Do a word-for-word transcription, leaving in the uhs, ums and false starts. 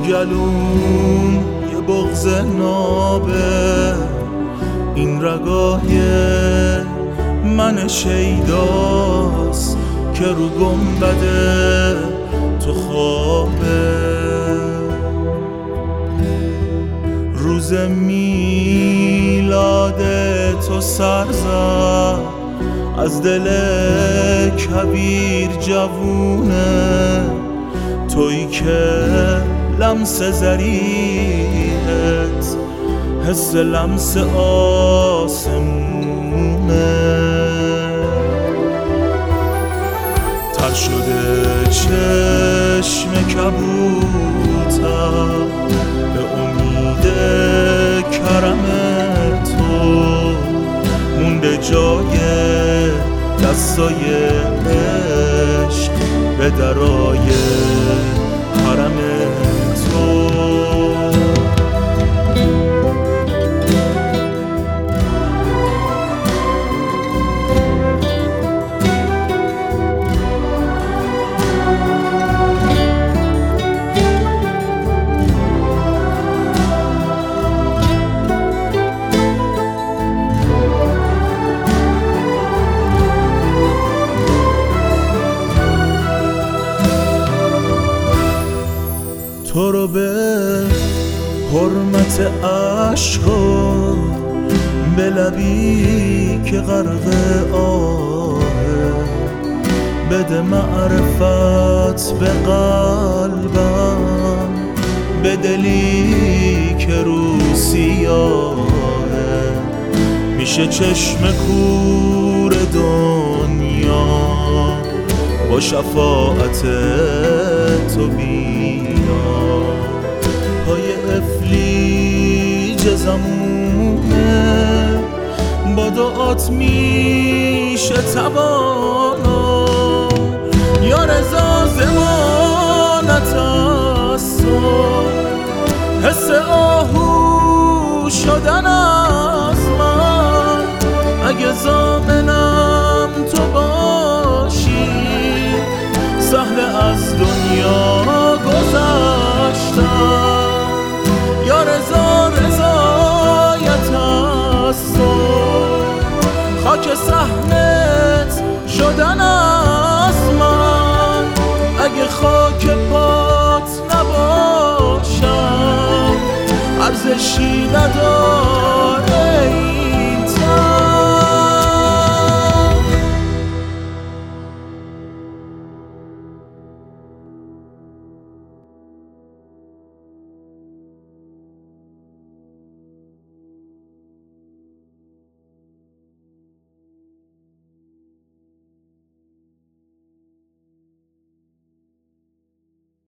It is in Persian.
گلوم یه بغض نابه، این رگای من شیداست که رو گنبده تو خوابه. روز میلاد تو سر زد از دل کبیر جوونه، تویی که لمس ظریفت حس لمس آسمونه. تر شده چشم کبوتر به امید کرم تو، مونده جای دستای عشق به درای حرم تو. تو رو به حرمت عشق و به لبی که غرق آه، بده معرفت به قلبم، به دلی که رو سیاهه، میشه چشم کور دنیا با شفاعت تو بیا. پای افلیج زمونه با دعات میشه توانا، یا رضا زمانت از تو، حس آهو شدن از من. اگه ضامنم تو باشی سهل از دنیا گذشتم، یا رضا رضایت از تو، خاک صحنت شدن از من. اگه خاک پات نباشم ارزشی ندارم